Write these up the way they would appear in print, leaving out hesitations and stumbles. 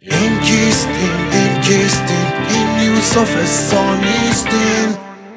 این کیستین، این کیستین، این یوسف ثانیستین.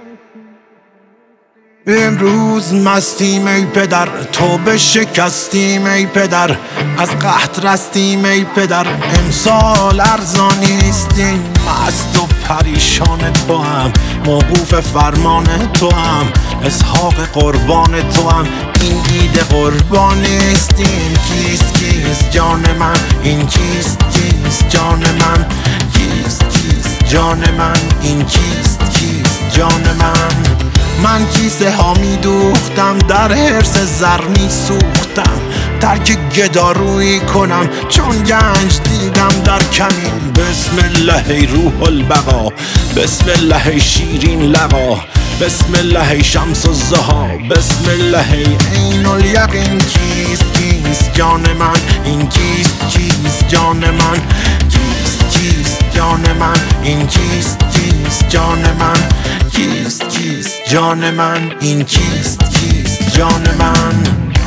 امروز مستیم ای پدر، تو به شکستیم ای پدر، از قحط رستیم ای پدر، امسال ارزانی نیستیم. مست و پریشان تو هم، موقوف فرمان تو هم، اسحاق قربان تو هم، این عید قربان نیستیم. کیست کیست جان من، این کیست کیست جان من، کیست کیست جان من، این کیست کیست جان من. من کیسه ها می دوختم، در حرص زر می سوختم، ترک گدارویی کنم چون گنج دیدم در کمین. بسم الله ای روح البقا، بسم الله ای شیرین لقا، بسم الله ای شمس الضحی، بسم الله ای عین الیقین. کیست کیست جان من، این کیست کیست جان من، کیست کیست جان من، این کیست کیست جان من، کیست کیست جان من، این کیست کیست جان من.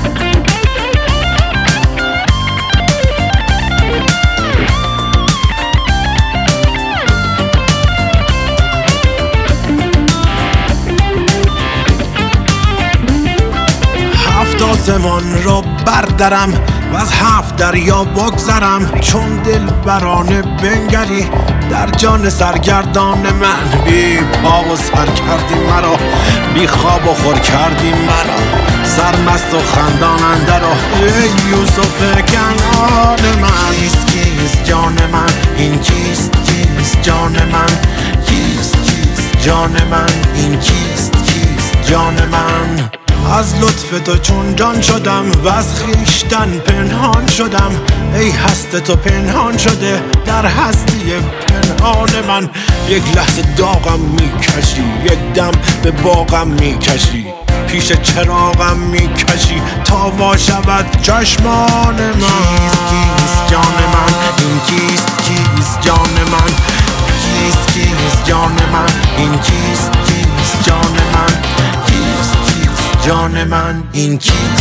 هفت آسمان را بردرم و از 7 دریا بگذرم، چون دل برانه بنگری در جان سرگردان من. بی پا و سر کردی مرا، بی خواب و خور کردی مرا، سرمست و خندان اندرا ای یوسف کنعان من. کیست کیست جان من، این کیست کیست جان من، کیست کیست جان من، این کیست کیست جان من. از لطف تو چون جان شدم و از خویشتن پنهان شدم، ای هست تو پنهان شده در هستی پنهان من. یک لحظه داغم میکشی، یک دم به باغم میکشی، پیش چراغم میکشی تا وا شود چشمان من. کیست کیست جان من، این کیست کیست جان من، کیست کیست جان من، این کیست کیست جان من، کیست کیست جان من، این کیست